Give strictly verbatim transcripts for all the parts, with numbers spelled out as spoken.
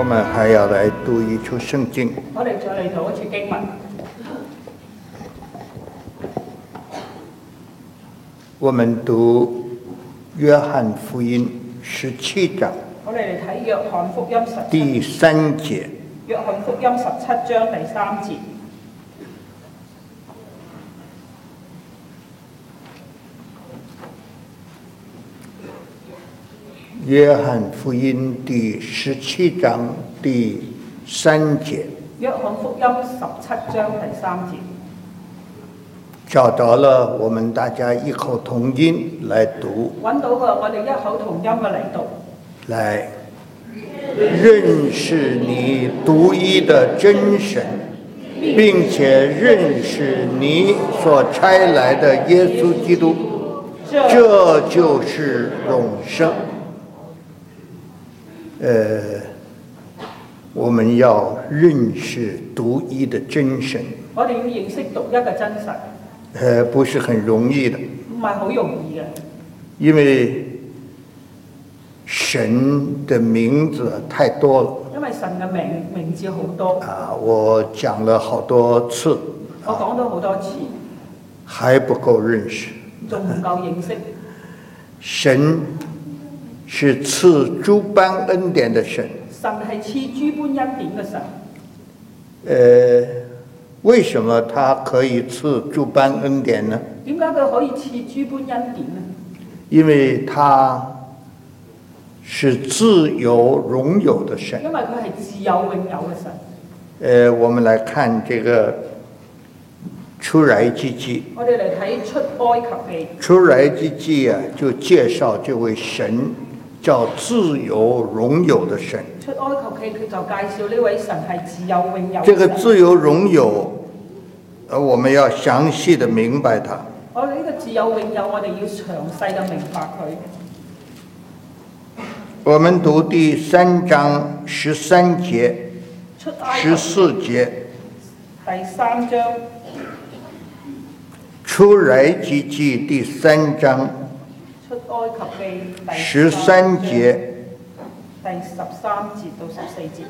我们还要来读一处圣经。 我哋再嚟讀一處經文。 我們讀約翰福音十七章。 我哋嚟睇約翰福音十第三節。 約翰福音十七章第三節。 約翰福音第十七章第三節。 約翰福音十七章第三節。 找到了，我們大家異口同音來讀。 揾到嘅，我哋異口同音嘅嚟讀。 來認識你獨一的真神，並且認識你所差來的耶穌基督，這就是永生。呃，我們要認識獨一的真神。 我哋要認識獨一嘅真神。 呃，不是很容易的。 唔係好容易嘅。 因為神的名字太多了。 因為神嘅名名字好多。 啊，我講了好多次。 我講咗好多次。 還不夠認識。 仲唔夠認識。 神是賜諸般恩典的神。 神係賜諸般恩典嘅神。 呃，為什麼他可以賜諸般恩典呢？ 點解佢可以賜諸般恩典呢？ 因為他是自有永有的神。 因為佢係自有永有嘅神。 呃，我們來看這個出埃及記。 我哋嚟睇出埃及記。 出埃及記啊，就介紹這位神叫自有永有的神。 出埃及記佢就介紹呢位神係自有永有。 這個自有永有，呃，我們要詳細的明白它。 我哋呢個自有永有，我哋要詳細嘅明白佢。 我們讀第三章十三節、十四節。 第三章。 出埃及記第三章。 出埃及記第十三節。 第十三節到十四節。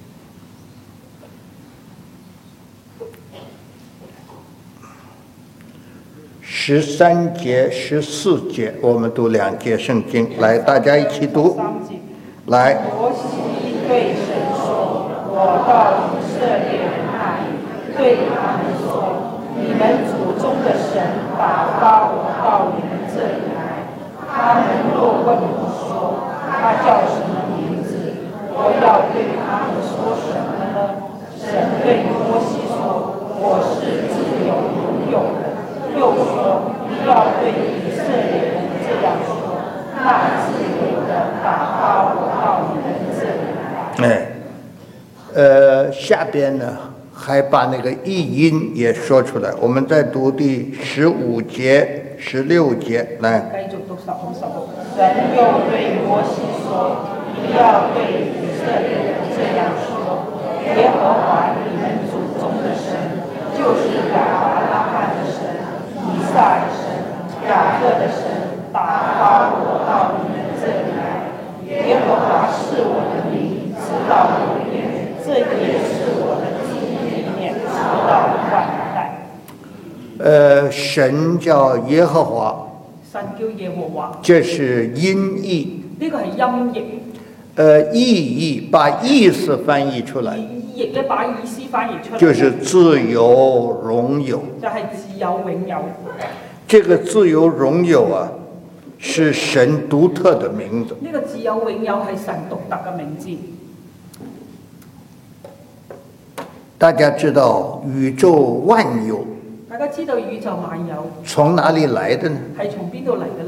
十三節、十四節，我們讀兩節聖經，來，大家一起讀。來。 摩西對神說：我到以色列人那裡，對他們說，你們祖宗的神打發我到你們這裡來。他們若問我說，他叫什麼名字？我要對他們說什麼呢？神對摩西說：我是自有永有的。又說：你要對以色列人這樣說，那自有的打發我到你們這裡來。 哎，呃，下邊呢，還把那個譯音也說出來。我們再讀第十五節、十六節，來。 繼續讀十五、十六。神又對摩西說：你要對以色列人這樣說，耶和華你們祖宗的神，就是亞伯拉罕的神。以撒的神，雅各的神，打發我到你們這裡來。耶和華是我的名，直到永遠，這也是我的紀念，直到萬代。 呃，神叫耶和華。 神叫耶和華。 這是音譯。 呢個係音譯。 呃，意譯把意思翻譯出來。 亦都把意思翻譯出嚟， 就是自有永有， 就係自有永有。 這個自有永有啊，是神獨特的名字。 呢個自有永有係神獨特嘅名字。 大家知道宇宙萬有， 大家知道宇宙萬有從哪裡來的呢？ 係從邊度嚟嘅呢？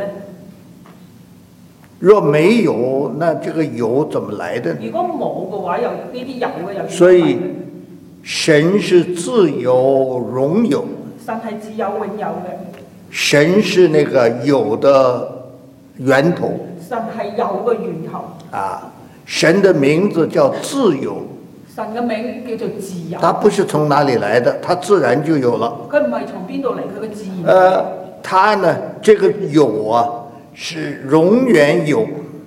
若沒有，那這個有怎麼來的？ 如果冇嘅話，又呢啲有嘅又點嚟？ 所以神是自有永有。 神係自有永有嘅。 神是那個有的源頭。 神係有嘅源頭。 啊，神的名字叫自有。 神嘅名叫做自有。 它不是從哪裡來的，它自然就有了。 佢唔係從邊度嚟，佢嘅自然。 呃，它呢，這個有啊。是永遠有，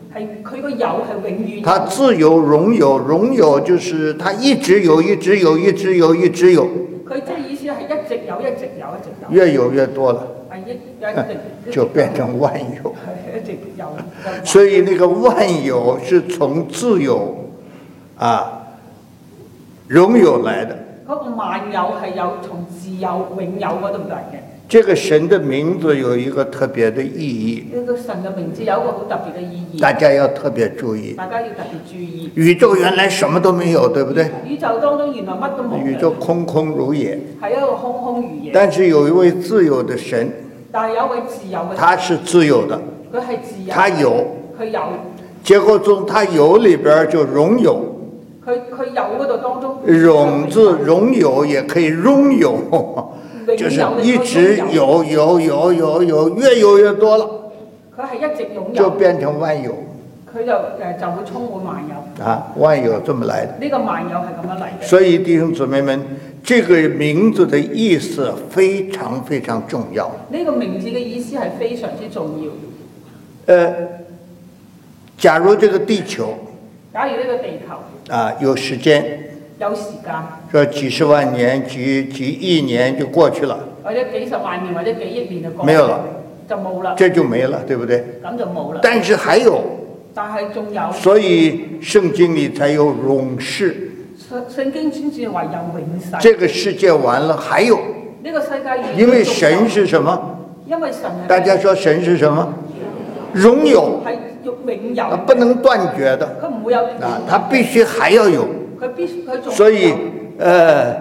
係佢個有係永遠。 他自有永有，永有就是他一直有，一直有，一直有，一直有。 佢即係意思係一直有，一直有，一直有。 越有越多了， 係一一直就變成萬有。 係一直有。 所以那個萬有是從自有啊永有來的。 嗰個萬有係有從自有永有嗰度嚟嘅。 這個神的名字有一個特別的意義。 呢個神嘅名字有一個好特別嘅意義。 大家要特別注意。 大家要特別注意。 宇宙原來什麼都沒有，對不對？ 宇宙當中原來乜都冇。 宇宙空空如也。 係一個空空如也。 但是有一位自由的神。 但係有一位自由嘅神。 他是自由的。 佢係自由。 他有。 佢有。 結果中他有裏邊就榮有。 佢佢有嗰度當中。 榮字榮有也可以榮有。就是一直有有有有有，越有越多了。 佢係一直擁有。 就變成萬有。 佢就誒就會充滿萬有。 啊，萬有這麼來的。 呢個萬有係咁樣嚟嘅。 所以弟兄姊妹們，這個名字的意思非常非常重要。 呢個名字嘅意思係非常之重要。 呃，假如這個地球。 假如呢個地球。 啊，有時間。 有時間， 說幾十萬年、幾幾億年就過去了， 或者幾十萬年或者幾億年就過去， 沒有了， 就冇啦， 這就沒了，對不對？ 咁就冇啦。 但是還有， 但係仲有， 所以聖經裏才有永世。 聖經先至話有永世。 這個世界完了還有， 呢個世界因為神是什麼？ 因為神係大家說神是什麼？永有， 係永有， 不能斷絕的。 佢唔會有啊，它必須還要有。 佢必須佢仲所以，呃，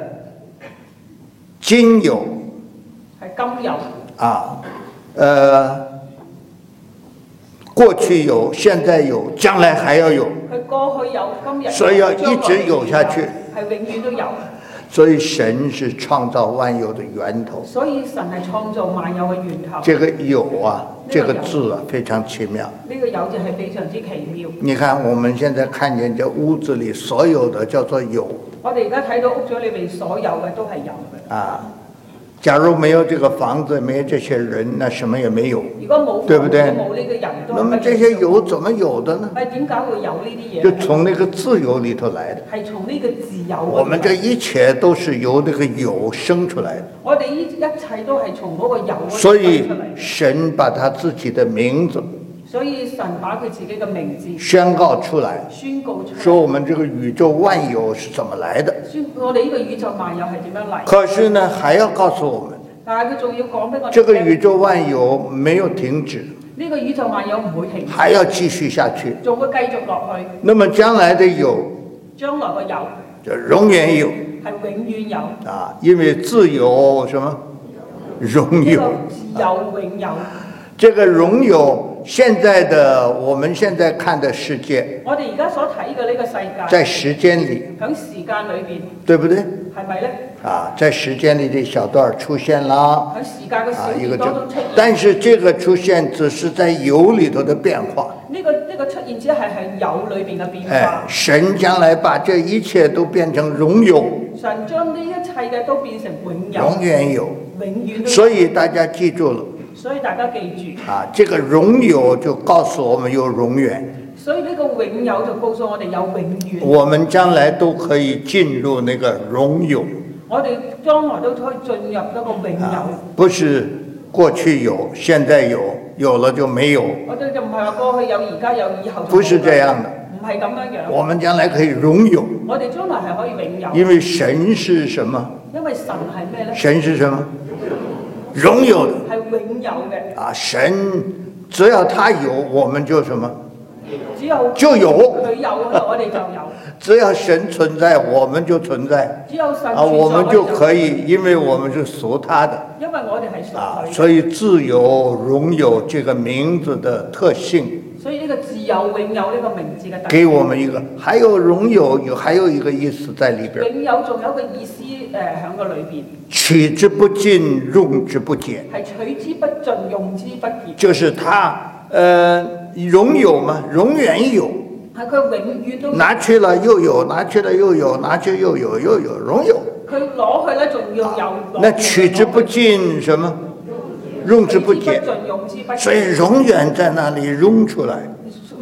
今有係今有啊，呃，過去有，現在有，將來還要有。 佢過去有，今日所以要一直有下去。 係永遠都有。 所以神是創造萬有的源頭。 所以神係創造萬有嘅源頭。 這個有啊，這個字啊，非常奇妙。 呢個有字係非常之奇妙。 你看，我們現在看見這屋子裏所有的叫做有。 我哋而家睇到屋主裏邊所有嘅都係有嘅。 啊，假如沒有這個房子，沒有這些人，那什麼也沒有。 如果冇， 對不對？ 冇呢個人， 那麼這些有怎麼有的呢？ 係點解會有呢啲嘢？ 就從那個自由裏頭來的。 係從呢個自由。 我們這一切都是由那個有生出來的。 我哋一一切都係從嗰個有生出嚟。 所以神把他自己的名字。 所以神把佢自己嘅名字宣告出來， 宣告出來， 說我們這個宇宙萬有是怎麼來的？ 宣我哋呢個宇宙萬有係點樣嚟？ 可是呢，還要告訴我們， 但係佢仲要講俾我哋， 這個宇宙萬有沒有停止， 呢個宇宙萬有唔會停止， 還要繼續下去， 仲會繼續落去。 那麼將來的有， 將來嘅有就永遠有， 係永遠有啊，因為自有什麼？永有， 自有永有。 這個永有，現在的我們現在看的世界， 我哋而家所睇嘅呢個世界， 在時間裏， 喺時間裏邊， 對不對？ 係咪咧？ 啊，在時間裏的小段出現啦， 喺時間嘅小啊，一個段當中出現。 但是這個出現只是在有裏頭的變化。 呢個呢個出現只係係有裏邊嘅變化。 哎，神將來把這一切都變成永有。 神將呢一切嘅都變成永有。 永遠有。 永遠都有。 所以大家記住了。 所以大家記住。 啊，這個永有就告訴我們有永遠。 所以呢個永有就告訴我哋有永遠。 我們將來都可以進入那個永有。 我哋將來都可以進入一個永有。 啊，不是過去有，現在有，有了就沒有。 我哋就唔係話過去有，而家有，以後就冇。 不是這樣的。 唔係咁樣樣。 我們將來可以永有。 我哋將來係可以永有。 因為神是什麼？ 因為神係咩咧？ 神是什麼？永有的。 係永有嘅。 啊，神只要他有，我們就什麼？ 只有就有。 佢有，我哋就有。 只要神存在，我們就存在。 只有神存在， 啊，我們就可以，因為我們是屬他的。 因為我哋係屬佢。 啊，所以自有永有這個名字的特性。 所以呢個自有永有呢個名字嘅特性。 給我們一個，還有永有有還有一個意思在裏邊。 永有仲有一個意思誒喺個裏邊。 取之不盡，用之不竭。 係取之不盡，用之不竭。 就是他，呃，永有嘛，永遠有。 係佢永遠都拿去了又有，拿去了又有，拿去又有，又有，永有。 佢攞去咧，仲要有。 那取之不盡，什麼？用之不竭。所以永遠在那裡湧出來。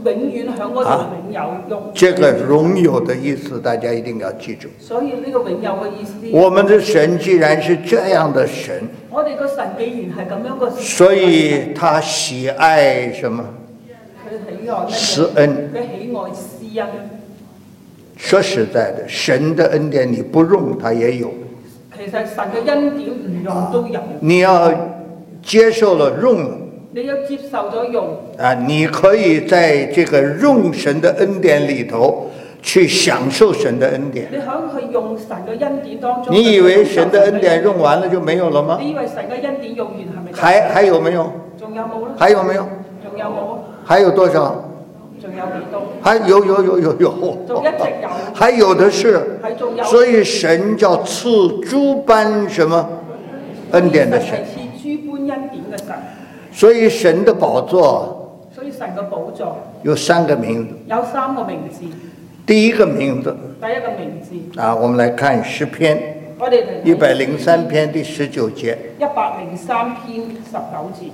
永遠喺嗰度永有用。 这个荣有的意思，大家一定要記住。 所以呢個永有嘅意思， 我們的神既然是這樣的神， 我哋個神既然係咁樣個神， 所以他喜愛什麼？ 佢喜愛乜嘢？ 施恩。 佢喜愛施恩。 說實在的，神的恩典你不用，他也有。 其實神嘅恩典唔用都有。 你要接受了用了。 你要接受咗用啊，你可以在這個用神的恩典裏頭去享受神的恩典。 你喺去用神嘅恩典當中， 你以為神的恩典用完了就沒有了嗎？ 你以為神嘅恩典用完係咪？ 還還有沒有？ 仲有冇咧？ 還有沒有？ 仲有冇？ 還有多少？ 仲有幾多？ 還有有有有有。 仲一直有。 還有的是。 係仲有。 所以神叫賜諸般什麼恩典的神。 係賜諸般恩典嘅神。 所以神的寶座， 所以神嘅寶座有三個名字， 有三個名字。 第一個名字， 第一個名字啊，我們來看詩篇， 我哋一百零三篇第十九節， 一百零三篇十九節，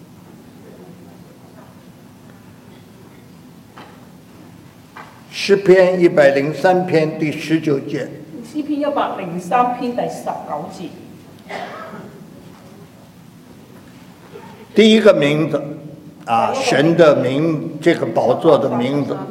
詩篇一百零三篇第十九節， 詩篇一百零三篇第十九節。 第一個名字啊，神的名，這個寶座的名字，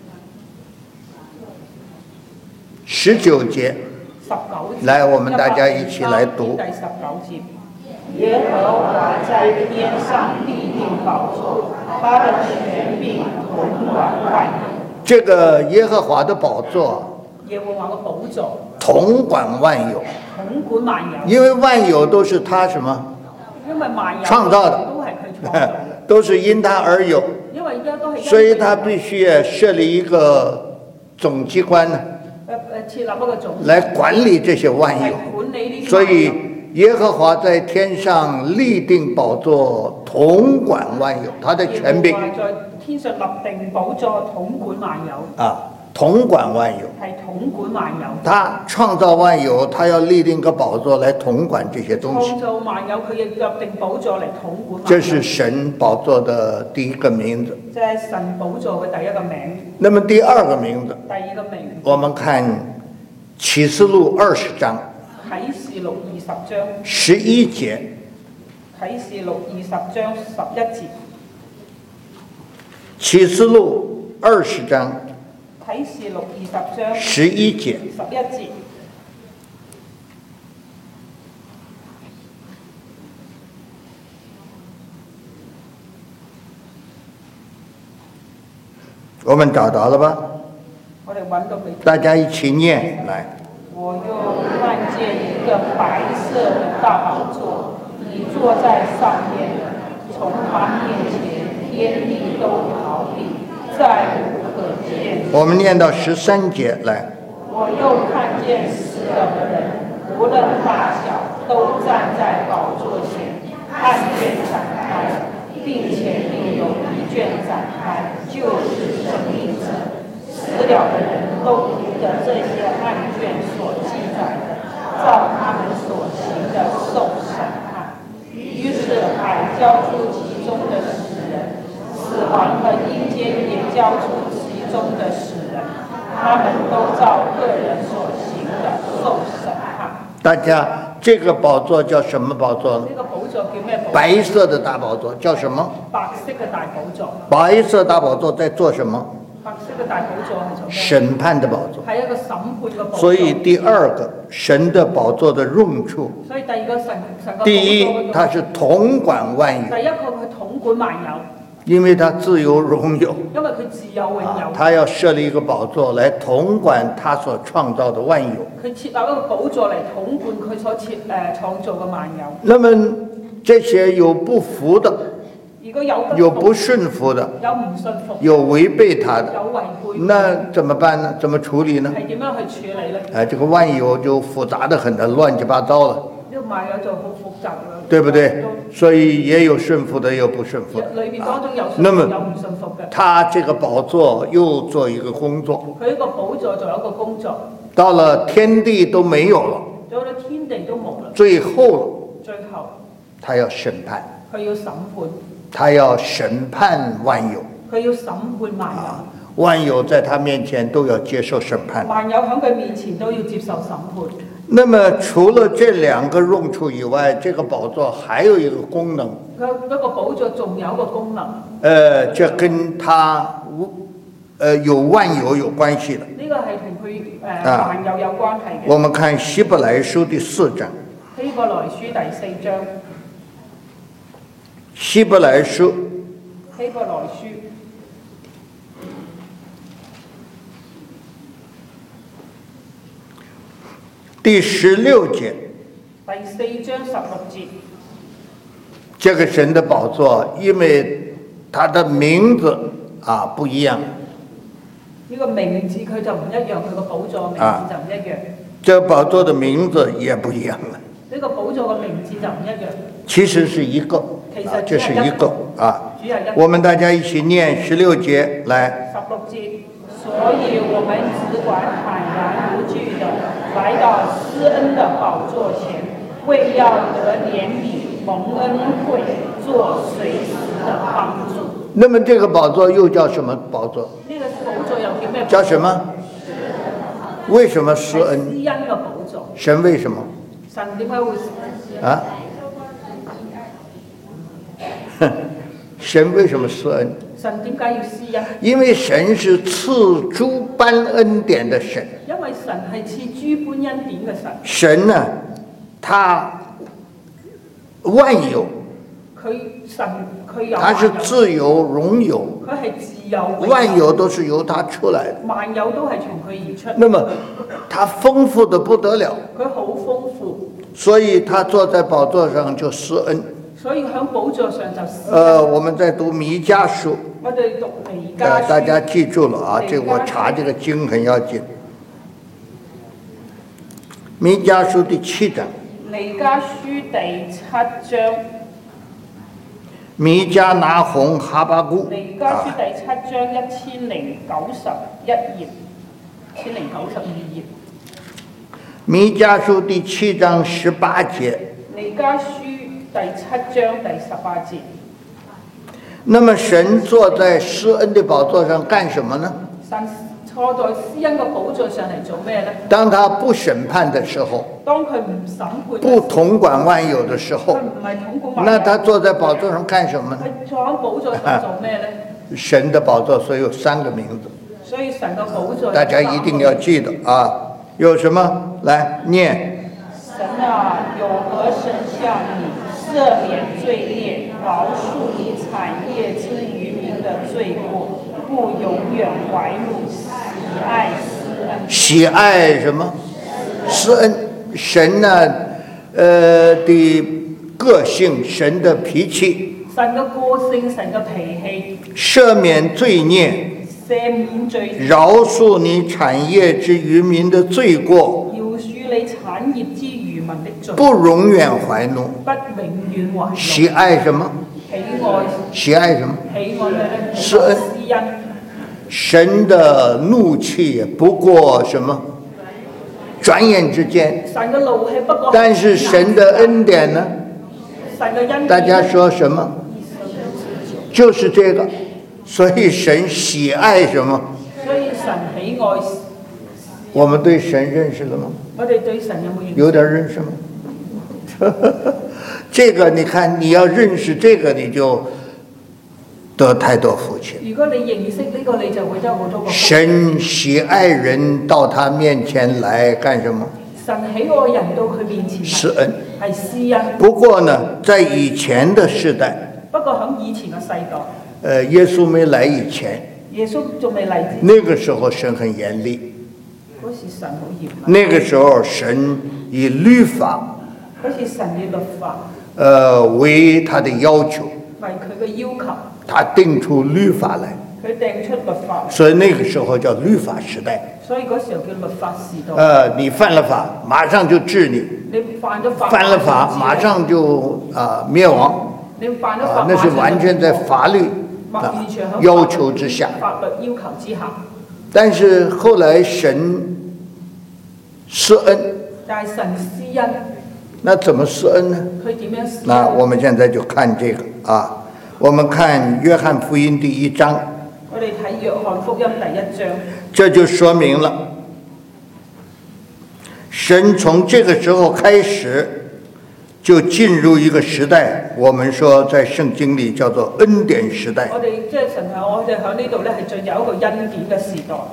十九節，來，我們大家一起來讀。 第十九節，耶和華在天上立定寶座，他的權柄統管萬有。 這個耶和華的寶座， 耶和華的寶座統管萬有， 統管萬有， 因為萬有都是他什麼？ 因為萬有創造的， 都係佢創造的， 都是因他而有， 因為而家都係， 所以他必須設立一個總機關呢， 誒誒設立一個總， 來管理這些萬有。 管理呢啲萬有。 所以耶和華在天上立定寶座，統管萬有，他的權柄。 耶和華在天上立定寶座，統管萬有。 啊。統管萬有， 係統管萬有。 他創造萬有，他要立定個寶座來統管這些東西。 創造萬有，佢亦立定寶座嚟統管萬有。 這是神寶座的第一個名字。 即係神寶座嘅第一個名。 那麼第二個名字， 第二個名。 我們看啟示錄二十章。 啟示錄二十章。 十一節。 啟示錄二十章十一節。 啟示錄二十章。 啟示錄二十章十一節， 十一節， 我們找到了吧？ 我哋揾到未？ 大家一起念來。 我又看見一個白色的大寶座，你坐在上面，從他面前，天地都逃避，再無可見。 我們念到十三節來。 我又看見死了的人，無論大小，都站在寶座前，案卷展開，並且另有一卷展開，就是生命冊。死了的人都憑着這些案卷所記載的，照他們所行的受審判。於是海交出其中的死人，死亡和陰間也交出其中的死人，他們都照個人所行的受審判。 大家，這個寶座叫什麼寶座呢？ 這個寶座叫咩寶座？ 白色的大寶座叫什麼？ 白色嘅大寶座。 白色大寶座在做什麼？ 白色嘅大寶座係做咩？ 審判的寶座。 係一個審判嘅寶座。 所以第二個神的寶座的用處。 所以第二個神神嘅。 第一，它是統管萬有。 第一個佢統管萬有。 因為它自有榮有。 因為佢自有永有。 他要設立一個寶座來統管他所創造的萬有。 佢設立一個寶座嚟統管佢所設誒、呃、創造嘅萬有。 那麼這些有不服的。 如果有不有不順服的， 有唔順服， 有違背他的， 有違背， 那怎麼辦呢？怎麼處理呢？ 係點樣去處理呢？ 哎，這個萬有就複雜得很的，亂七八糟了。 呢個萬有就好複雜啦， 對不對？所以也有順服的，也有不順服的。 裏邊當中有順服， 那麼有唔順服嘅。 他這個寶座又做一個工作。 佢呢個寶座做一個工作。 到了天地都沒有了， 到咗天地都冇啦。 最後了， 最後， 他要審判。 佢要審判。 他要審判萬有， 佢要審判萬有。 啊，萬有在他面前都要接受審判。 萬有喺佢面前都要接受審判。 那麼除了這兩個用處以外，這個寶座還有一個功能。 佢嗰個寶座仲有一個功能。 呃，這跟他呃有萬有有關係的。 呢個係同佢誒萬有有關係嘅。 我們看希伯來書第四章。 希伯來書第四章。 希伯來書。 希伯來書。 第十六節。 第四章十六節。 這個神的寶座，因為它的名字啊不一樣。 呢個名字佢就唔一樣，佢個寶座名字就唔一樣。 這個寶座的名字也不一樣了。 呢個寶座嘅名字就唔一樣。 其實是一個， 其實啊，這是一個啊。 我們大家一起念十六節來。 十六節，所以我們只管坦然無懼的來到施恩的寶座前，為要得憐憫、蒙恩惠、做隨時的幫助。 那麼這個寶座又叫什麼寶座？ 呢個寶座又叫咩？ 叫什麼？為什麼施恩？ 施恩嘅寶座。 神為什麼？ 神點解會？ 啊？神為什麼施恩？ 神點解要施恩？ 因為神是賜諸般恩典的神。 因為神係賜諸般恩典嘅神。 神呢，他萬有。 佢神佢有。 他是自有榮有。 佢係自有。 萬有都是由他出來的。 萬有都係從佢而出。 那麼，他豐富得不得了。 佢好豐富。 所以他坐在寶座上就施恩。 所以喺寶座上就施恩。 呃，我們在讀彌迦書。 我哋讀彌迦書。 大家記住了啊，這我查這個經很要緊。彌迦書第七章。 彌迦書第七章。 彌迦拿鴻哈巴谷。 彌迦書第七章一千零九十一頁，一千零九十二頁。 彌迦書第七章十八節。 彌迦書第七章第十八節。 那麼神坐在施恩的寶座上幹什麼呢？ 神坐在施恩嘅寶座上嚟做咩呢？ 當他不審判的時候， 當佢唔審判， 不統管萬有的時候， 佢唔係統管萬有， 那他坐在寶座上幹什麼呢？ 佢坐喺寶座上做咩呢？ 神的寶座所以有三個名字， 所以神嘅寶座大家一定要記得啊！有什麼？來念。 神啊，有何神像你，赦免罪孽，饒恕你產業之餘民的罪過，不永遠懷怒，喜愛施恩。 喜愛什麼？施恩。神呢？呃的個性，神的脾氣。 神嘅個性，神嘅脾氣。 赦免罪孽。 赦免罪孽。 饒恕你產業之餘民的罪過。 饒恕你產業之餘民的罪。 不永遠懷怒。 不永遠懷怒。 喜愛什麼？ 喜愛。 喜愛什麼？ 喜愛咩呢？ 施恩。 施恩。 神的怒氣不過什麼？轉眼之間。 神嘅怒氣不過。 但是神的恩典呢？ 神嘅恩典。 大家說什麼？就是這個。所以神喜愛什麼？ 所以神喜愛。 我們對神認識了嗎？ 我哋對神有冇認識？ 有點認識嗎？這個你看，你要認識這個，你就得太多福氣。 如果你認識呢個，你就會得好多個福氣。 神喜愛人到他面前來幹什麼？ 神喜愛人到佢面前施恩， 係施恩。 不過呢，在以前的時代， 不過喺以前嘅世代， 呃，耶穌沒來以前， 耶穌仲未嚟之前， 那個時候神很嚴厲。 嗰時神好嚴厲。 那個時候神以律法， 嗰時神以律法， 呃，為他的要求， 為佢嘅要求， 他定出律法來。 佢定出律法。 所以那個時候叫律法時代。 所以嗰時候叫律法時代。 呃，你犯了法，馬上就治你。 你犯咗法， 犯了法，馬上就啊、呃、滅亡。 你犯咗法， 啊，那是完全在法律啊要求之下。 法律要求之下。 但是後來神施恩。 但係神施恩。 那怎麼施恩呢？ 佢點樣施恩？ 那我們現在就看這個啊，我們看約翰福音第一章。 翰福音第一章。 这就说明了，神从这个时候开始就进入一个时代，我们说在圣经里叫做恩典时代。 我哋即係神係我哋喺呢度咧，係進入一個恩典嘅時代。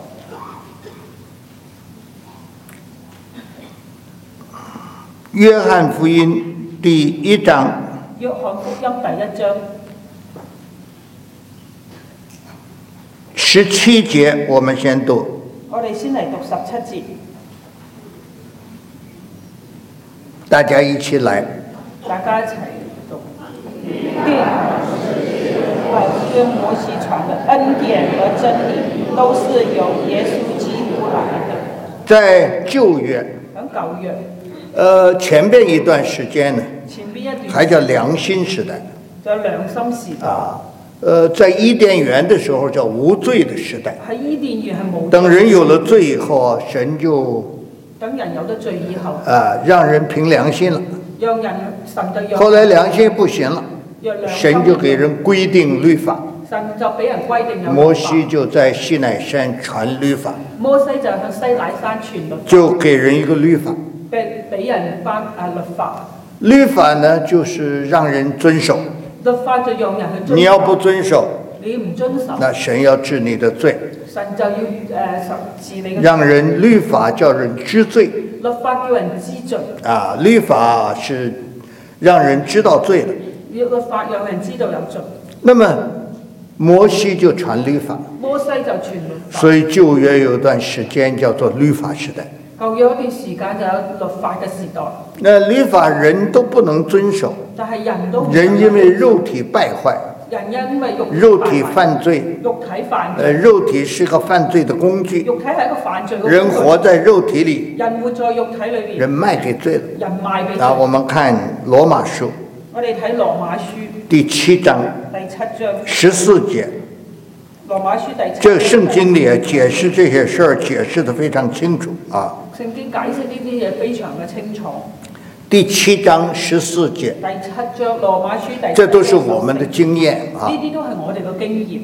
約翰福音第一章。 約翰福音第一章十七節，我們先讀。 我哋先嚟讀十七節。 大家一起來。 大家一齊讀。並跟摩西傳的恩典和真理，都是由耶穌基督來的。 在舊約。 喺舊約。 呃，前邊一段時間呢， 前邊一段還叫良心時代。 叫良心時代。 啊，呃，在伊甸園的時候叫無罪的時代。 喺伊甸園係冇。 等人有了罪以後，神就等人有咗罪以後， 啊，讓人憑良心了。 讓人神就讓。 後來良心不行了，神就給人規定律法。 神就俾人規定有律法。 摩西就在西乃山傳律法。 摩西就向西乃山傳律法。 就給人一個律法。 俾俾人頒啊律法。 律法呢，就是讓人遵守。 律法就讓人去遵守。 你要不遵守， 你唔遵守， 那神要治你的罪。 神就要誒治你嘅。 讓人律法叫人知罪。 律法叫人知罪。 啊，律法是讓人知道罪的。 律法讓人知道有罪。 那麼摩西就傳律法。 摩西就傳律法。 所以舊約有段時間叫做律法時代。 舊約有段時間就有律法嘅時代。 那律法人都不能遵守。 但係人都人因為肉體敗壞。 人因為肉體肉體犯罪。 肉體犯罪。 呃，肉體是個犯罪的工具。 肉體係一個犯罪嘅工具。 人活在肉體裏。 人活在肉體裏邊。 人賣給罪了。 人賣俾罪。 啊，我們看羅馬書。 我哋睇羅馬書第七章。 第七章。 十四節。 羅馬書第七章。 這個聖經裏解釋這些事兒，解釋得非常清楚啊。 聖經解釋呢啲嘢非常嘅清楚。 第七章十四節。 第七章羅馬書第七章。 這都是我們的經驗啊。 呢啲都係我哋嘅經驗。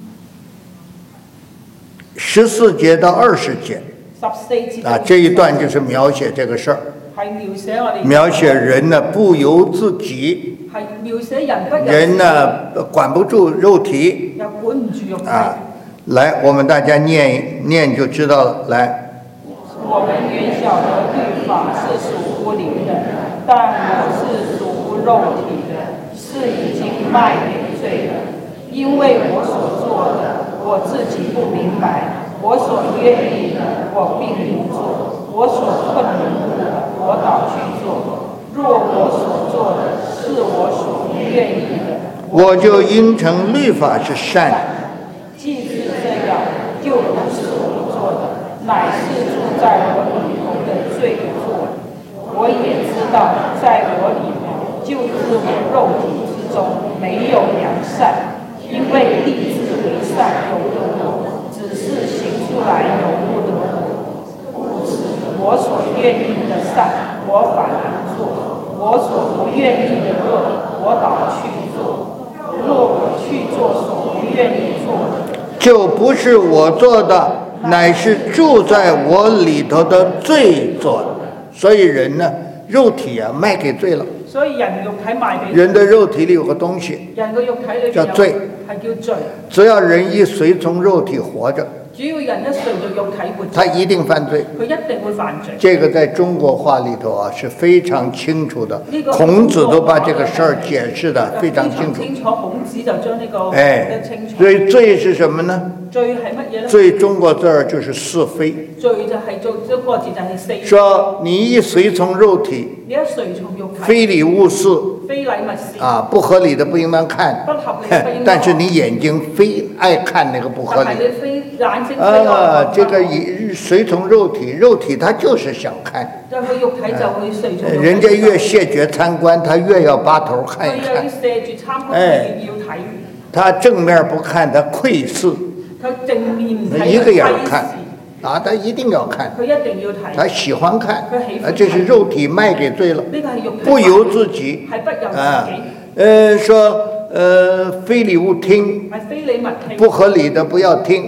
十四節到二十節。 十四節。 啊，這一段就是描寫這個事兒。 係描寫我哋。 描寫人呢不由自己。 係描寫人不由自己。 人呢管不住肉體。 又管唔住肉體。 啊，來，我們大家念念就知道了。來。 我們原曉得律法是屬乎靈的，但我是屬乎肉體的，是已經賣給罪了。因為我所做的，我自己不明白；我所願意的，我並不做；我所恨惡的，我倒去做。若我所做的是我所不願意的， 我就應承律法是善。 既是這樣，就不是我做的，乃是住在我裡頭的罪做的。我也知道，在我裡頭，就是我肉體之中沒有良善，因為立志為善由得我，只是行出來由不得我。故此，我所願意的善，我反而做；我所不願意的惡，我倒去做。若我去做所不願意做的， 就不是我做的，乃是住在我裡頭的罪做的。所以人呢，肉體啊賣給罪了。 所以人肉體賣俾罪。 人的肉體裡有個東西， 人嘅肉體裏叫罪， 係叫罪。 只要人一隨從肉體活着， 主要人一隨着肉體活着， 他一定犯罪。 佢一定會犯罪。 這個在中國話裡頭啊是非常清楚的， 這個、 孔子都把這個事兒解釋得非常清楚。 清楚，孔子就將呢個講得清楚。 所以罪是什麼呢？ 罪係乜嘢呢？ 罪中國字兒就是是非。 罪就係做中國字就係是非。 說你一隨從肉體， 你一隨從肉體， 非禮勿視。 非禮勿視啊，不合理的不應當看， 不合理的不應當看， 但是你眼睛非愛看那個不合理。 但係你非眼睛非愛看。 啊，這個以隨從肉體，肉體他就是想看。 就佢肉體就會隨從肉體。 人家越謝絕參觀，他越要把頭看一看。 佢射住參觀，佢越要睇。 他正面不看，他窺視。 佢正面唔睇， 一個眼看。啊，他一定要看， 佢一定要睇， 他喜歡看， 啊， 這是肉體賣給罪了， 呢個係肉體不由自己， 係不由自己， 啊，呃，說，呃，非禮勿聽， 係非禮勿聽， 不合理的不要聽， 唔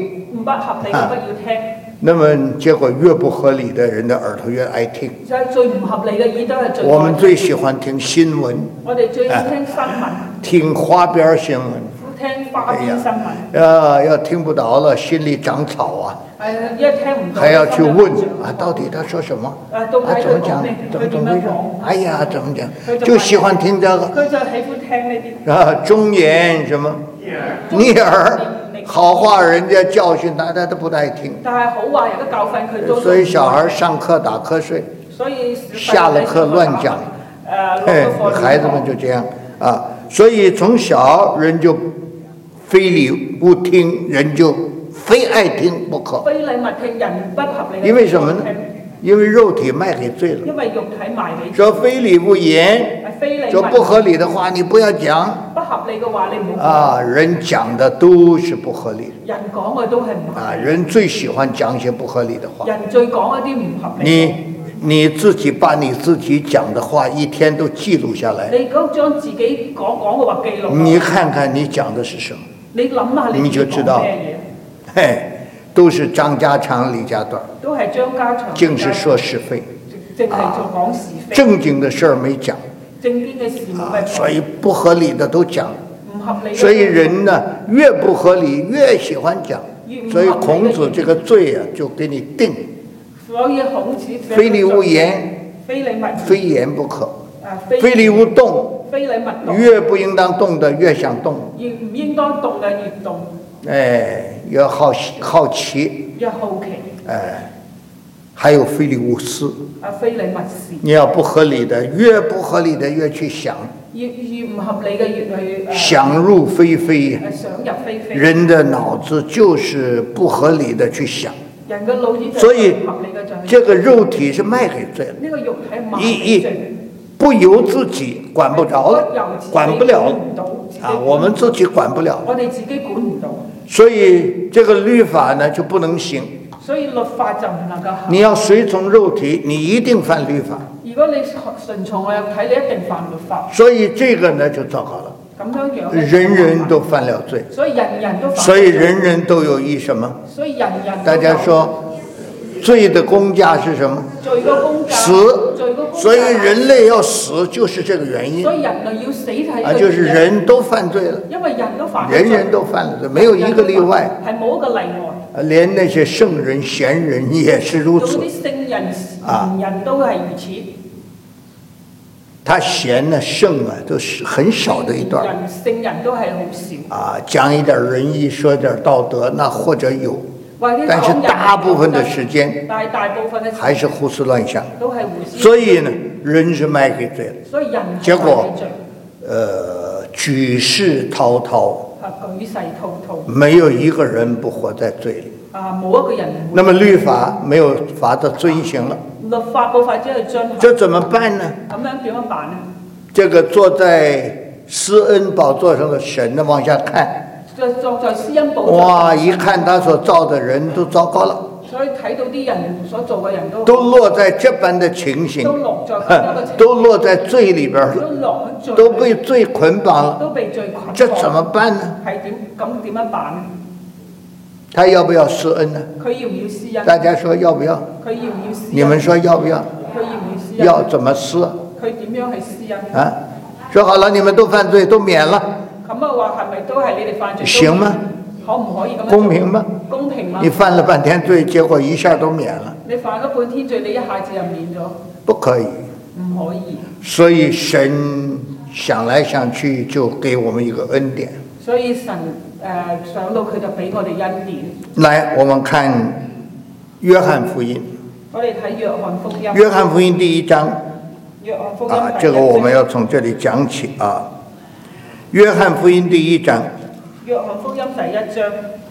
不合理嘅不要聽。 那麼結果越不合理的人的耳朵越愛聽。 最唔合理嘅耳朵係最。 我們最喜歡聽新聞。 我哋最聽新聞。 聽花邊新聞。 聽花邊新聞。 啊，要聽不到了，心裏長草啊。 誒，一聽唔到。 還要去問啊，到底他說什麼？ 啊，到底怎麼講？怎麼怎麼回事？哎呀，怎麼講？就喜歡聽這個。 佢就喜歡聽呢啲。 啊，忠言什麼？逆耳。好話人家教訓他，他都不太聽。 但係好話人家教訓佢都。 所以小孩上課打瞌睡。 所以下了課亂講。哎，孩子們就這樣啊。所以從小人就非禮勿聽，人就非愛聽不可。 非禮勿聽，人不合理。 因為什麼呢？因為肉體賣給罪了。 因為肉體賣給罪。 說非禮勿言。說不合理的話，你不要講。 不合理嘅話，你唔好講。 啊，人講的都是不合理。 人講嘅都係唔合理。 啊，人最喜歡講一些不合理的話。 人最講一啲唔合理。 你你自己把你自己講的話一天都記錄下來。 你講將自己講講嘅話記錄。 你看看你講的是什麼？ 你諗下你你就知道。嘿，都是張家長李家短。 都係張家長。 淨是說是非。 淨係做講是非。 正經的事兒沒講。 正經嘅事冇咩講。 所以不合理的都講。 唔合理。 所以人呢，越不合理越喜歡講。所以孔子這個罪啊，就給你定。 所以孔子。 非禮勿言。 非禮勿言。 非言不可。 啊， 非禮勿動。 非禮勿動。 越不應當動的越想動。 越唔應當動嘅越動。 哎，要好好奇。 要好奇。 哎。還有非禮勿思。 啊，非禮勿思。 你要不合理的，越不合理的越去想。 越越唔合理嘅越去。 想入非非。 想入非非。 人的腦子就是不合理的去想。 人嘅腦子就所以不合理嘅就係。 這個肉體是賣給罪了。 呢個肉體賣給罪。 不由自己管不着了，管不了啊，我們自己管不了。 我哋自己管唔到。 所以這個律法呢就不能行。 所以律法就唔能夠行。 你要隨從肉體，你一定犯律法。 如果你順從我肉體，你一定犯律法。 所以這個呢就糟糕了。 咁樣樣。 人人都犯了罪。 所以人人都犯。 所以人人都有一什麼？ 所以人人。 大家說。罪的工價是什麼？ 罪的工價。 死。所以人類要死就是這個原因。 所以人類要死係。 啊，就是人都犯罪了。 因為人都犯。 人人都犯了罪，沒有一個例外。 係冇一個例外。 連那些聖人賢人也是如此。 有啲聖人賢人都係如此。 他賢呢聖啊，都是很少的一段。 人聖人都係好少。 啊，講一點仁義，說一點道德，那或者有。但是大部分的時間，還是胡思亂想。所以呢，人是賣給罪了。 所以人結果，呃，舉世滔滔。 舉世滔滔。 沒有一個人不活在罪裏。 啊，冇一個人。 那麼律法沒有法子遵行了。 律法冇法子去遵行。 這怎麼辦呢？ 咁樣點樣辦呢？ 這個坐在施恩寶座上的神呢，往下看。哇！一看他所造的人都糟糕了， 所以睇到啲人所做嘅人都都落在這般的情形， 都落在咁樣嘅情形， 都落在罪裏邊了， 都落喺罪， 都被罪捆綁了， 都被罪捆綁。 這怎麼辦呢？ 係點咁點樣辦呢？ 他要不要施恩呢？ 佢要唔要施恩？ 大家說要不要？ 佢要唔要施恩？ 你們說要不要？ 佢要唔要施恩？ 要怎麼施？ 佢點樣去施恩？ 啊，說好了，你們都犯罪，都免了。 咁啊話係咪都係你哋犯罪？ 行嗎？ 可唔可以咁樣？ 公平嗎？ 公平嗎？ 你犯了半天罪，結果一下都免了。 你犯咗半天罪，你一下子就免咗？ 不可以。 唔可以。 所以神想來想去，就給我們一個恩典。 所以神誒想到佢就俾我哋恩典。 來，我們看約翰福音。 我哋睇約翰福音。 約翰福音第一章。 約翰福音。 啊，這個我們要從這裡講起啊。約翰福音第一章。 約翰福音第一章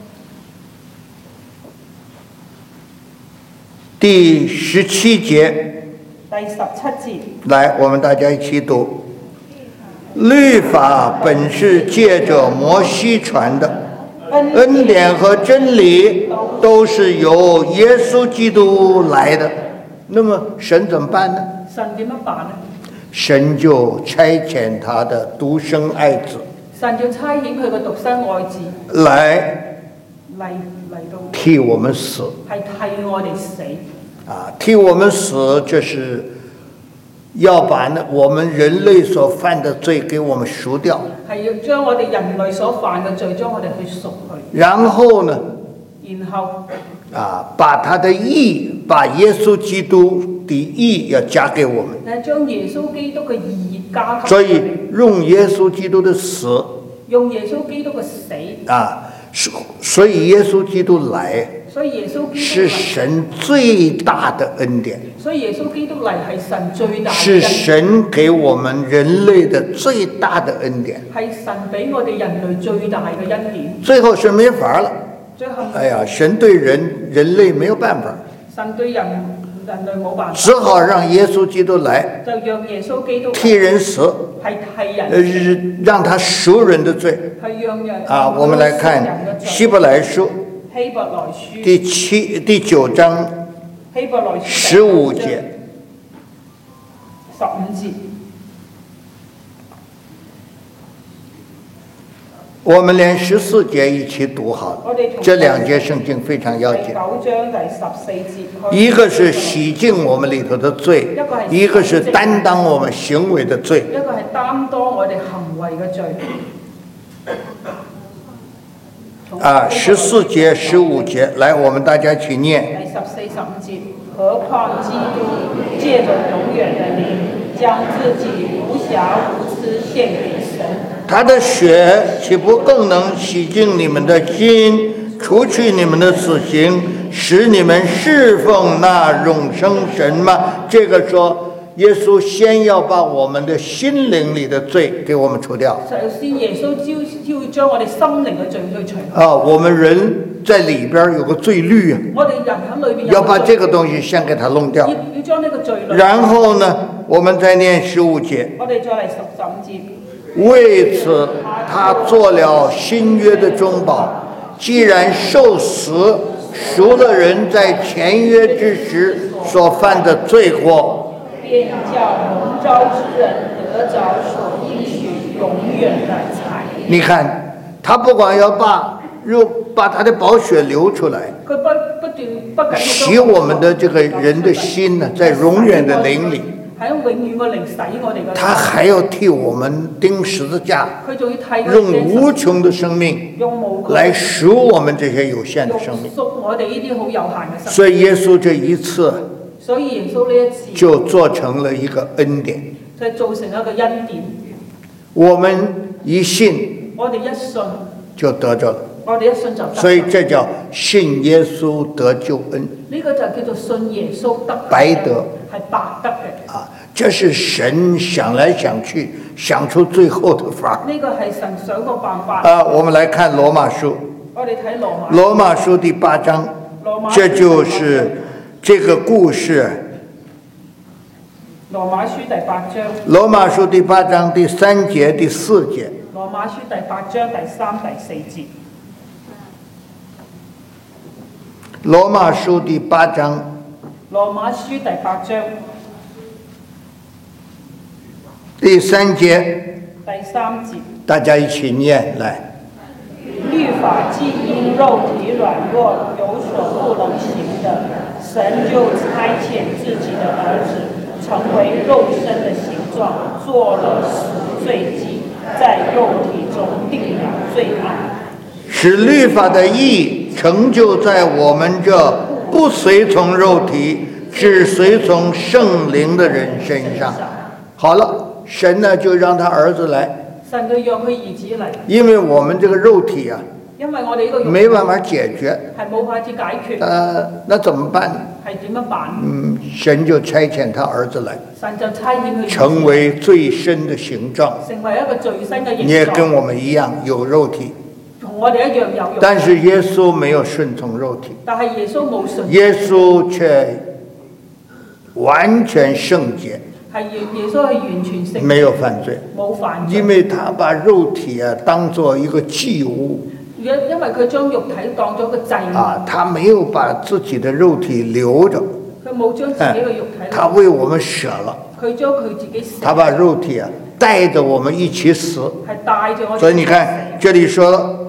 第十七節。 第十七節。 來，我們大家一起讀。律法本是借着摩西傳的，恩典和真理都是由耶穌基督來的。那麼神怎麼辦呢？ 神點樣辦呢？ 神就差遣他的獨生愛子。 神就差遣佢個獨生愛子來嚟嚟到替我們死， 係替我哋死。 啊，替我們死就是要把那我們人類所犯的罪給我們贖掉， 係要將我哋人類所犯嘅罪，將我哋去贖去。 然後呢， 然後啊，把他的義，把耶穌基督的義要加給我們。 誒，將耶穌基督嘅義加給。 所以用耶穌基督的死， 用耶穌基督嘅死。 啊，所以耶穌基督來。 所以耶穌基督是神最大的恩典， 所以耶穌基督嚟係神最大嘅恩典， 是神給我們人類的最大的恩典， 係神俾我哋人類最大嘅恩典。 最後是沒法了， 最後， 哎呀，神對人人類沒有辦法， 神對人人類冇辦法， 只好讓耶穌基督來， 就讓耶穌基督替人死， 係替人， 呃，讓他贖人的罪。 係讓人啊，我們來看希伯來書。 希伯來書第七第九章希伯來書十五節， 十五節， 我們連十四節一起讀好了。這兩節聖經非常要緊。 九章第十四節， 一個是洗淨我們裏頭的罪，一個是擔當我們行為的罪。 一個係擔當我哋行為嘅罪。 啊，十四節、十五節，來，我們大家一起念。 第十四、十五節，何況基督借着永遠的靈，將自己無瑕無疵獻給神。 他的血豈不更能洗淨你們的心，除去你們的死刑，使你們侍奉那永生神嗎？這個說。耶穌先要把我們的心靈裏的罪給我們除掉。 首先，耶穌要要將我哋心靈嘅罪去除。 啊，我們人在裏邊有個罪律啊。 我哋人喺裏邊要把這個東西先給它弄掉。 要要將呢個罪律。 然後呢，我們再念十五節。 我哋再嚟十十五節。 為此，他做了新約的中保，既然受死，贖了人在前約之時所犯的罪過。 便叫蒙召之人得着所應許永遠的產業。 你看，他不管要把肉把他的寶血流出來， 佢不不斷不緊洗我們的這個人的心呢，在永遠的靈裡。 喺永遠嘅靈洗我哋嘅。 他還要替我們釘十字架， 佢仲要替用無窮的生命來贖我們這些有限的生命。 贖我哋呢啲好有限嘅生命。 所以耶穌這一次。 所以耶穌呢一次就做成了一個恩典， 就造成一個恩典。 我們一信， 我哋一信就得着了。 我哋一信就得。 所以這叫信耶穌得救恩。 呢個就叫做信耶穌得白得， 係白得嘅。 啊，這是神想來想去，想出最後的法。 呢個係神想個辦法。 啊，我們來看羅馬書。 我哋睇羅馬。 羅馬書第八章，這就是。這個故事， 羅馬書第八章。 羅馬書第八章第三節、第四節。 羅馬書第八章第三、第四節。 羅馬書第八章。 羅馬書第八章第三節。 第三節。 大家一起念來。 律法既因肉體軟弱有所不能行的，神就差遣自己的兒子，成為肉身的形狀，做了死罪祭，在肉體中定了罪案， 使律法的義成就在我們這不隨從肉體，只隨從聖靈的人身上。好了，神呢就讓他兒子來。 神就讓佢兒子嚟， 因為我們這個肉體啊， 因為我哋呢個沒辦法解決， 係冇法子解決。 呃，那怎麼辦？ 係點樣辦？ 嗯，神就差遣他兒子來， 神就差遣佢成為最深的形狀， 成為一個最新嘅形狀。 你也跟我們一樣有肉體， 同我哋一樣有肉體。 但是耶穌沒有順從肉體， 但係耶穌冇順， 耶穌卻完全聖潔。 係耶穌係完全聖潔， 沒有犯罪， 冇犯罪， 因為他把肉體啊當作一個祭物， 因因為佢將肉體當咗個祭物， 啊，他沒有把自己的肉體留着， 佢冇將自己嘅肉體， 他為我們捨了， 佢將佢自己捨， 他把肉體啊帶着我們一起死， 係帶着我哋， 所以你看這裡說，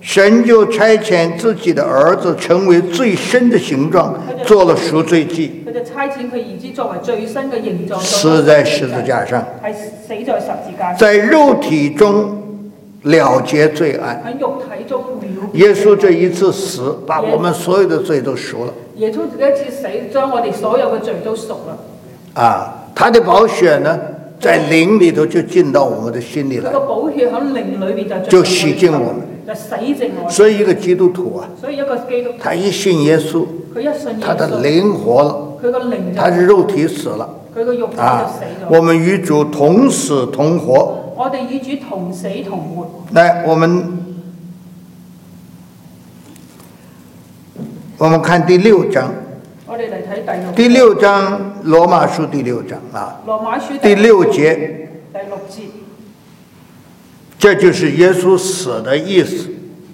神就差遣自己的兒子成為最深的形狀，做了贖罪祭。 佢就差遣佢兒子作為最新嘅形狀， 死在十字架上， 係死在十字架上， 在肉體中了結罪案。 喺肉體中了結。 耶穌這一次死，把我們所有的罪都贖了。 耶穌這一次死，將我哋所有嘅罪都贖啦。 啊，他的寶血呢，在靈裏頭就進到我們的心裏來， 佢個寶血喺靈裏面就就洗淨我們， 就洗淨我們。 所以一個基督徒啊， 所以一個基督徒， 他一信耶穌， 佢一信耶穌， 他的靈活了， 佢個靈就， 他的肉體死了， 佢個肉體就死咗。 啊，我們與主同死同活。 我哋與主同死同活。 來，我們我們看第六章。 我哋嚟睇第六。 第六章，羅馬書第六章啊。 羅馬書第六節。 第六節。 這就是耶穌死的意思。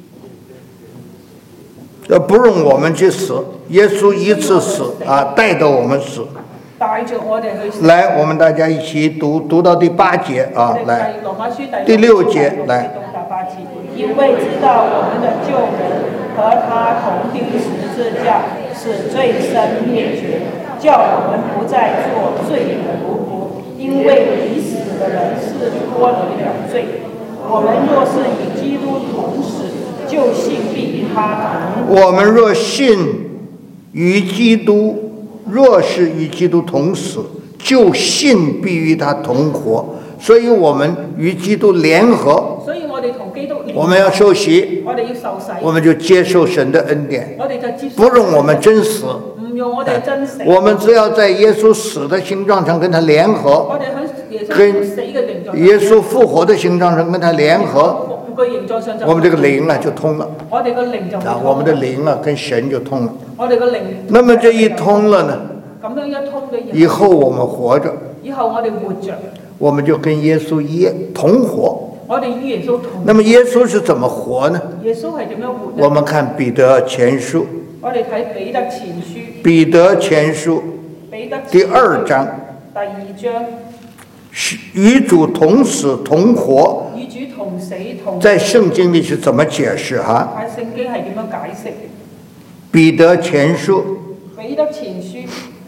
呃，不容我們去死，耶穌一次死啊，帶着我們死。 帶着我哋去死。 來，我們大家一起讀，讀到第八節啊，來。 羅馬書第六節，來。 因為知道我們的救人和他同釘十字架，使罪身滅絕，叫我們不再做罪的奴僕。因為已死的人是脫離了罪。我們若是與基督同死，就信必與他同活。 我們若信與基督，若是與基督同死，就信必與他同活。所以我們與基督聯合， 所以我哋同基督聯合， 我們要受洗， 我哋要受洗， 我們就接受神的恩典， 我哋就接受， 不容我們真死， 唔用我哋真死， 我們只要在耶穌死的形狀上跟他聯合， 我哋喺耶穌死嘅形狀， 耶穌復活的形狀上跟他聯合， 個形狀上就， 我們這個靈啊就通了， 我哋個靈就啊，我們的靈啊跟神就通了， 我哋個靈， 那麼這一通了呢， 咁樣一通嘅以後我們活着， 以後我哋活着， 我們就跟耶穌一同活。 我哋與耶穌同。 那麼耶穌是怎麼活呢？ 耶穌係點樣活呢？ 我們看彼得前書。 我哋睇彼得前書。 彼得前書。 彼得第二章。 第二章。 與主同死同活。 與主同死同活。 在聖經裏是怎麼解釋哈？ 喺聖經係點樣解釋？ 彼得前書。 彼得前書。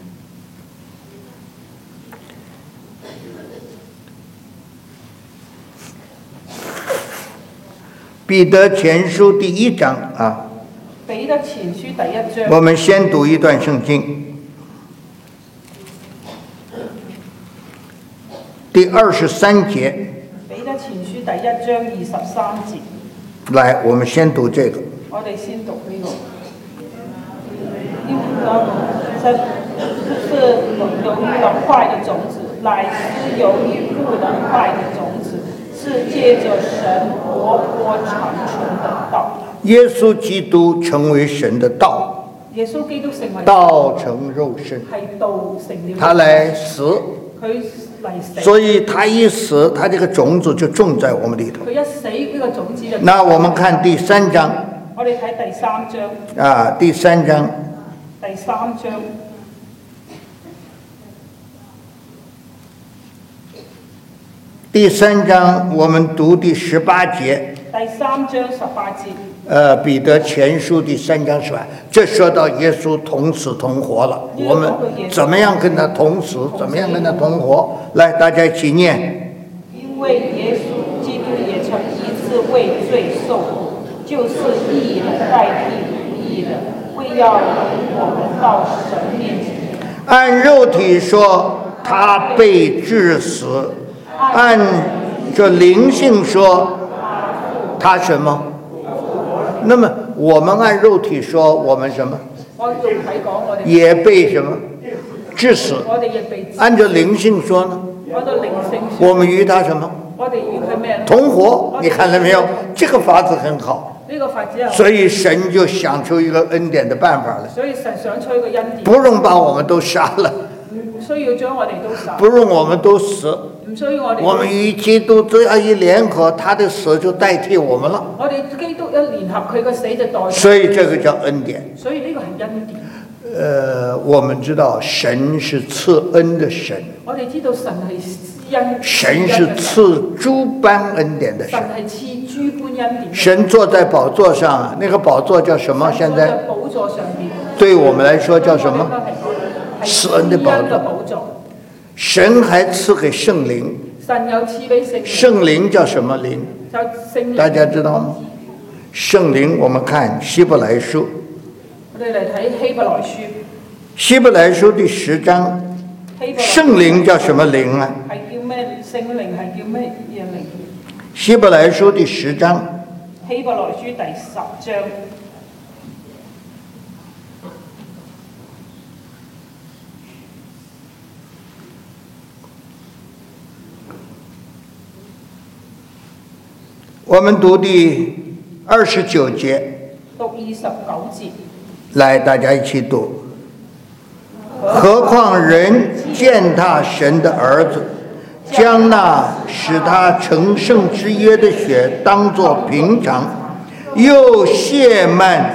彼得前書第一章啊。 彼得前書第一章。 我們先讀一段聖經。第二十三節。 彼得前書第一章二十三節。 來，我們先讀這個。 我哋先讀呢、這個。因為這是有一個壞的種子，乃是有一不能壞的種子。是借着神活潑長存的道。 耶穌基督成為神的道。 耶穌基督成為道成肉身。 係道成了。 他來死。 佢嚟死。 所以他一死，他這個種子就種在我們裏頭。 佢一死，呢個種子就。 那我們看第三章。 我哋睇第三章。 啊，第三章。 第三章。 第三章，我們讀第十八節。 第三章十八節。 呃，彼得前書第三章十八，這說到耶穌同死同活了。我們怎麼樣跟他同死？怎麼樣跟他同活？來，大家一起念。 因為耶穌基督也曾一次為罪受苦，就是義人代替不義人，為要領我們到神面前。 按肉體說，他被治死。按着靈性說，他什麼？那麼我們按肉體說，我們什麼？也被什麼？治死。按照靈性說呢？我們與他什麼？同活。你看到沒有？這個法子很好。所以神就想出一個恩典的辦法來。 所以神想出一個恩典。 不用把我們都殺了。 唔需要將我哋都殺。 不用我們都死。 唔需要我哋。 我們與基督只要一聯合，他的死就代替我們了。 我哋基督一聯合，佢個死就代替。 所以這個叫恩典。 所以呢個係恩典。 呃，我們知道神是賜恩的神。 我哋知道神係施神是赐诸般恩典的神。 神係賜諸般恩典。 神坐在寶座上，那個寶座叫什麼？現在寶座上面， 對我們來說叫什麼？施恩的寶座。神還賜給聖靈。 神有賜俾聖靈。 聖靈叫什麼靈？ 就聖靈。 大家知道嗎？聖靈，我們看希伯來書。 我哋嚟睇希伯來書。 希伯來書第十章。聖靈叫什麼靈啊？ 係叫咩？聖靈係叫咩嘢靈？ 希伯來書第十章。 希伯來書第十章。 我們讀第二十九節。 讀二十九節。 來，大家一起讀。何況人踐踏神的兒子，將那使他成聖之約的血當作平常，又褻慢。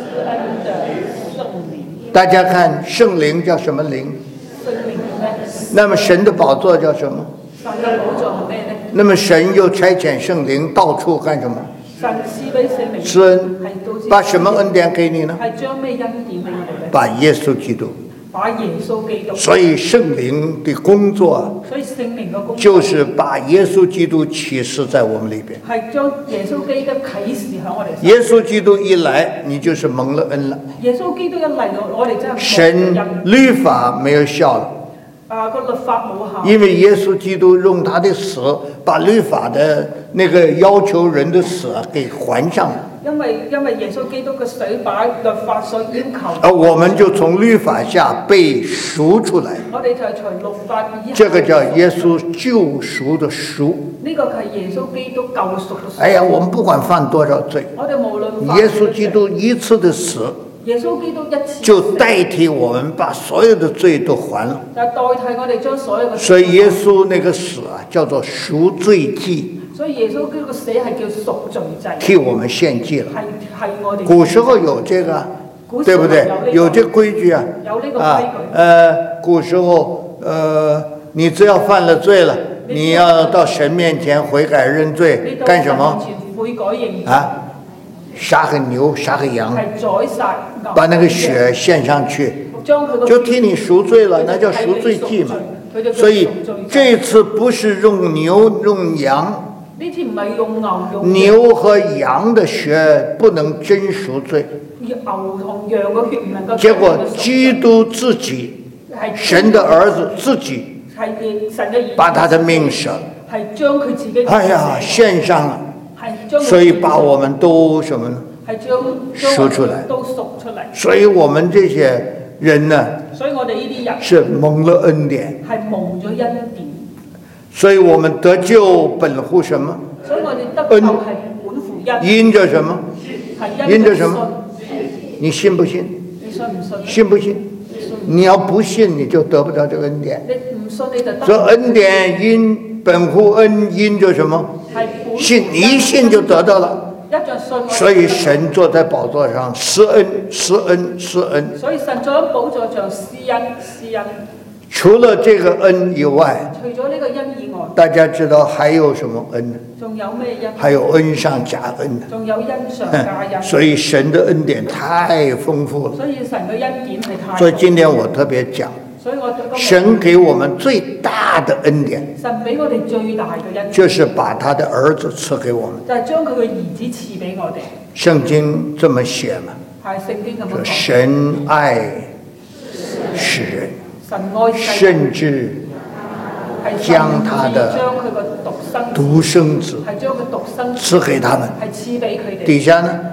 大家看聖靈叫什麼靈？那麼神的寶座叫什麼？ 神嘅寶座係咩呢？ 那麼神又差遣聖靈到處幹什麼？ 神賜俾聖靈。 施恩，把什麼恩典給你呢？ 係將咩恩典俾我哋呢？ 把耶穌基督。 把耶穌基督。 所以聖靈的工作， 所以聖靈嘅工作就是把耶穌基督啟示在我們裏邊。 係將耶穌基督啟示喺我哋身上。 耶穌基督一來，你就是蒙了恩了。 耶穌基督一嚟，我哋真係神律法沒有效了。 啊，個律法冇效。 因為耶穌基督用他的死，把律法的那個要求人的死給還上了。 因為因為耶穌基督嘅死把律法所要求， 而我們就從律法下被贖出來。 我哋就係從律法以下。 這個叫耶穌救贖的贖。 呢個係耶穌基督救贖嘅贖。 哎呀，我們不管犯多少罪， 我哋無論耶穌基督一次的死， 耶穌基督一次就代替我們把所有的罪都還了。 就代替我哋將所有嘅。 所以耶穌那個死啊，叫做贖罪祭。 所以耶穌基督嘅死係叫贖罪祭， 替我們獻祭了。 係係我哋。 古時候有這個，對不對？有這規矩啊。 有呢個規矩。 啊，呃，古時候，呃，你只要犯了罪了，你要到神面前悔改認罪，幹什麼？ 悔改認罪。 啊，殺個牛，殺個羊， 係宰殺牛， 把那個血獻上去，就替你贖罪了，那叫贖罪祭嘛。所以這次不是用牛用羊。 呢次唔係用牛用牛和羊的血不能真贖罪， 牛同羊嘅血唔能夠。 結果基督自己，神的兒子自己，把他的命捨了， 係將佢自己。 哎呀，獻上了，所以把我們都什麼呢？ 係將贖出來， 都贖出嚟。 所以我們這些人呢， 所以我哋呢啲人是蒙了恩典， 係蒙咗恩典。 所以我們得救本乎什麼？ 所以我哋得救係本乎恩。 因着什麼？因着什麼？你信不信？ 你信唔信？ 信不信？你要不信，你就得不到這個恩典。 你唔信你就得。 所以恩典因本乎恩，因着什麼？信，你一信就得到了。所以神坐在寶座上施恩，施恩，施恩。 所以神坐喺寶座上施恩，施恩。 除了這個恩以外， 除咗呢個恩以外， 大家知道還有什麼恩呢？ 仲有咩恩？ 還有恩上加恩。 仲有恩上加恩。 所以神的恩典太豐富了。 所以神嘅恩典係太。 所以今天我特別講， 所以我神給我們最大的恩典， 神俾我哋最大嘅恩典， 就是把他的兒子賜給我們。 就係將佢嘅兒子賜俾我哋。 聖經這麼寫嘛？ 係聖經咁樣講。 神愛世人。甚至將他的獨生子賜給他們，底下呢，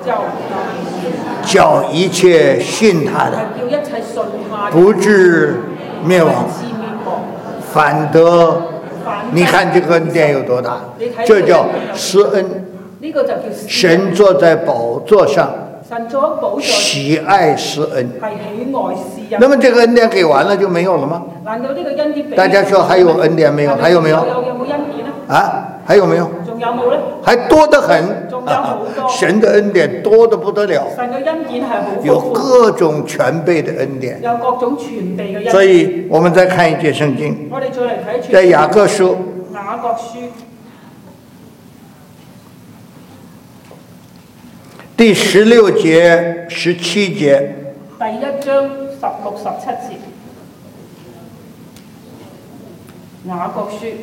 叫一切信他的不至滅亡，反得。你看這個恩典有多大？這叫施恩。神坐在寶座上，喜愛施恩。那麼這個恩典給完了就沒有了嗎？大家說還有恩典沒有？還有沒有？啊？還有沒有？ 有冇呢？ 还多得很。 仲有好多。 神的恩典多得不得了。 神嘅恩典係好豐富。 有各種全備的恩典。 有各種全備嘅恩典。 所以我們再看一節聖經。 我哋再嚟睇住。在雅各書。 雅各書。 第十六節、十七節。 第一章十六、十七節。雅各書。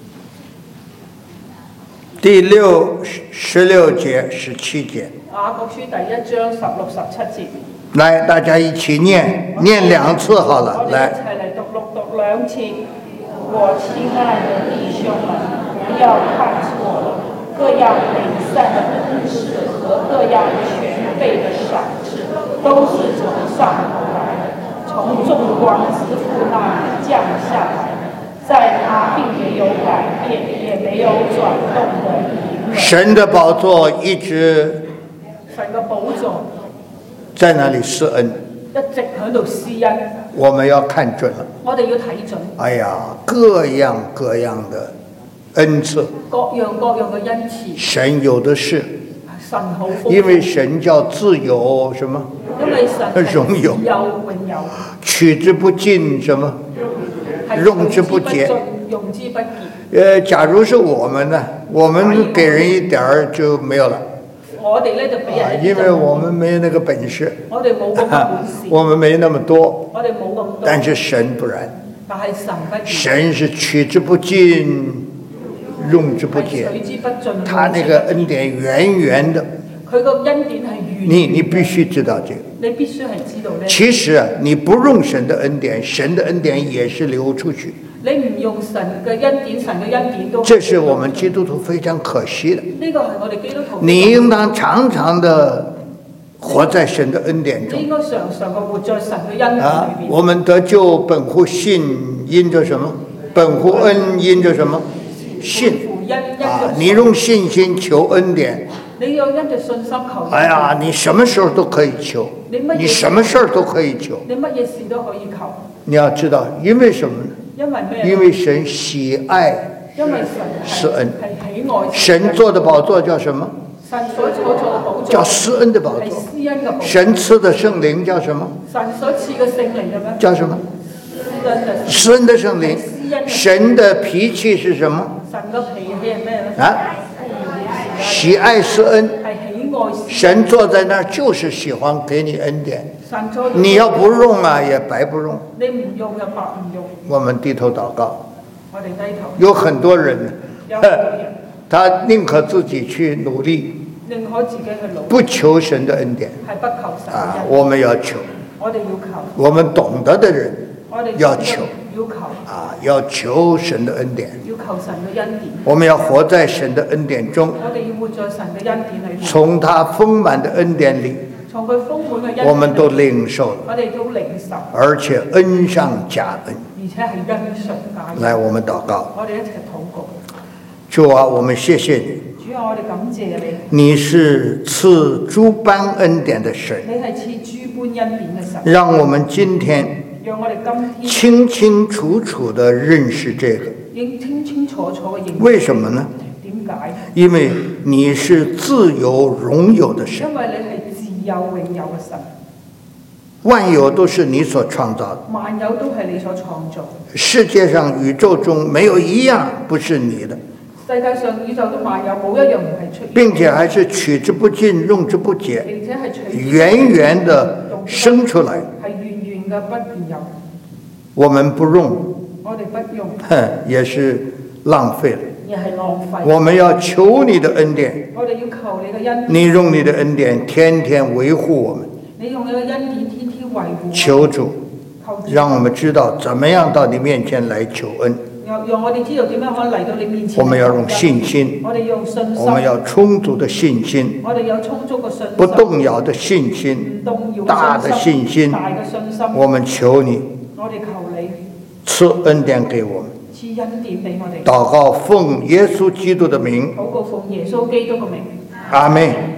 第六十六節、十七節。 雅各書第一章十六、十七節。 來，大家一起念，念兩次好了。來。 我哋一齊嚟讀六讀兩次。我親愛的弟兄們，不要看錯了，各樣美善的恩賜和各樣全備的賞賜，都是從上頭來的，從眾光之父那裡降下來的，在他並沒有改變，也沒有轉動的靈。 神的寶座一直。 神嘅寶座。 在那裡施恩。 一直喺度施恩。 我們要看準了。 我哋要睇準。 哎呀，各樣各樣的恩賜。 各樣各樣嘅恩賜。 神有的是。 神好豐富。 因為神叫自有什麼？ 因為神榮有。 有永有。 取之不盡什麼？用之不竭。 用之不竭。 呃，假如是我們呢，我們給人一點兒就沒有了。 我哋咧就俾人， 因為我們沒有那個本事， 我哋冇咁嘅本事， 我們沒那麼多， 我哋冇咁多。 但是神不然， 但係神不然， 神是取之不盡，用之不竭， 取之不盡， 他那個恩典源源的， 佢個恩典係源。 你你必須知道這個， 你必須係知道呢。 其實你不用神的恩典，神的恩典也是流出去。 你唔用神嘅恩典，神嘅恩典都。 這是我們基督徒非常可惜的。 呢個係我哋基督徒。 你應當常常的活在神的恩典中。 你應該常常嘅活在神嘅恩典裏邊。 啊，我們得救本乎信，因着什麼？本乎恩，因着什麼？信。啊，你用信心求恩典。 你要因着信心求。 哎呀，你什麼時候都可以求。你什麼事都可以求。 你乜嘢事都可以求。 你要知道，因為什麼呢？ 因為咩？ 因為神喜愛施恩，神做的寶座叫什麼？ 神所做的寶座叫施恩的寶座。神賜的聖靈叫什麼？ 神所賜嘅聖靈嘅咩？ 叫什麼？施恩的聖靈。神的脾氣是什麼？ 神嘅脾氣係咩咧？ 啊，喜愛施恩。 係喜愛。 神坐在那兒就是喜歡給你恩典。你要不用啊，也白不用。 你唔用就白唔用。 我們低頭禱告。 我哋低頭。 有很多人，他寧可自己去努力， 寧可自己去努力， 不求神的恩典。 係不求神嘅恩典。 啊，我們要求。 我哋要求。 我們懂得的人，要求。 要求。 啊，要求神的恩典。 要求神嘅恩典。 我們要活在神的恩典中。 我哋要活在神嘅恩典裏面。 從他豐滿的恩典裏。 從佢豐滿嘅恩典， 我們都領受了， 我哋都領受， 而且恩上加恩， 而且係恩上加恩。 來，我們禱告。 我哋一齊禱告。 主啊，我們謝謝你。 主啊，我哋感謝你。 你是賜諸般恩典的神。 你係賜諸般恩典嘅神。 讓我們今天， 讓我哋今天清清楚楚地認識這個。 認清清楚楚嘅認識。 為什麼呢？ 點解？ 因為你是自有榮有的神。 因為你係有永有嘅神， 萬有都是你所創造的。 萬有都係你所創造。 世界上宇宙中沒有一樣不是你的。 世界上宇宙嘅萬有冇一樣唔係出現。 並且還是取之不盡，用之不竭。 並且係取源源的生出來。 係源源嘅不變有。 我們不用。 我哋不用。 也是浪費了。 也係浪費。 我們要求你的恩典。 我哋要求你嘅恩典。 你用你的恩典天天維護我們。 你用你嘅恩典天天維護。 求主，讓我們知道怎麼樣到你面前來求恩。 讓讓我哋知道點樣可以嚟到你面前。 我們要用信心。 我哋用信心。 我們要充足的信心。 我哋有充足嘅信心。 不動搖的信心。 唔動搖嘅大的信心。 大嘅信心。 我們求你。 我哋求你。 賜恩典給我們。 賜恩典俾我哋。 禱告奉耶穌基督的名。 禱告奉耶穌基督嘅名。 阿們。